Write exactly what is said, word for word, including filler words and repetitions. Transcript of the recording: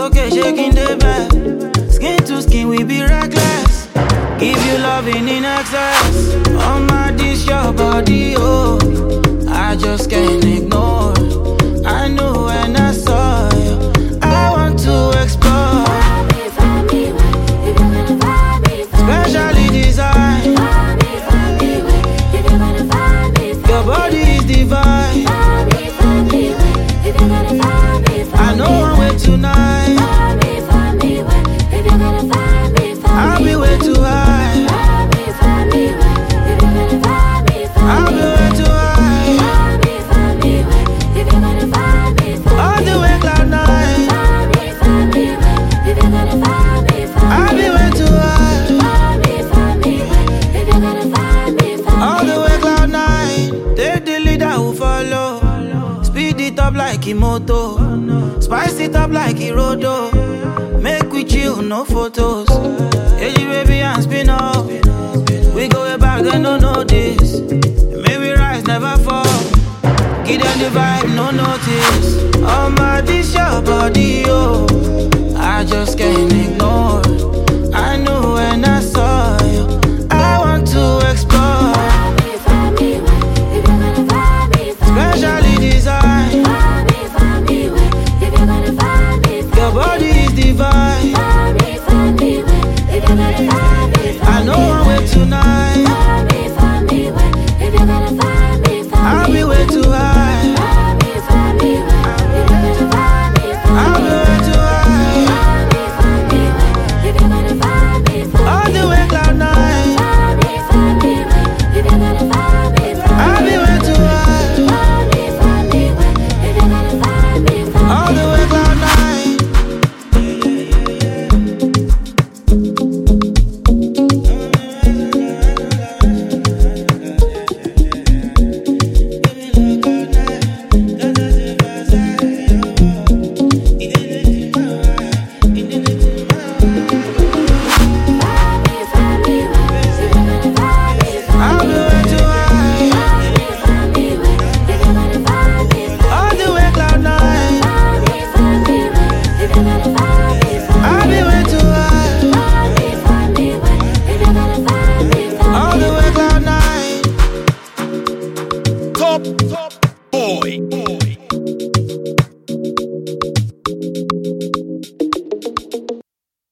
okay, shaking the bed. Skin to skin, we be reckless. Give you loving in excess. On my dish, your body, oh. I just can't ignore. I knew when I saw you. I want to explore. Specially designed. Your body is divine. I know I'm way tonight. I'll be way too high. I'll be way too high. All the way cloud nine. I'll be way too high. All the way cloud nine. Take the leader who follow. Speed it up like Imoto. Spice it up like Irodo. Make we chill, no photos. Hey, baby, and spin up. We go way back, they don't know this. Maybe rise, never fall. Give them the vibe, no notice. Oh my, this your body, oh. I just can't ignore. I knew when I saw you. I want to explore. Specially designed. Your body is divine. I know I'm way tonight. I'll be way too high. I'll be way too high. All the way cloud nine. I'll be way too high. All the way cloud nine. Top, top boy. boy.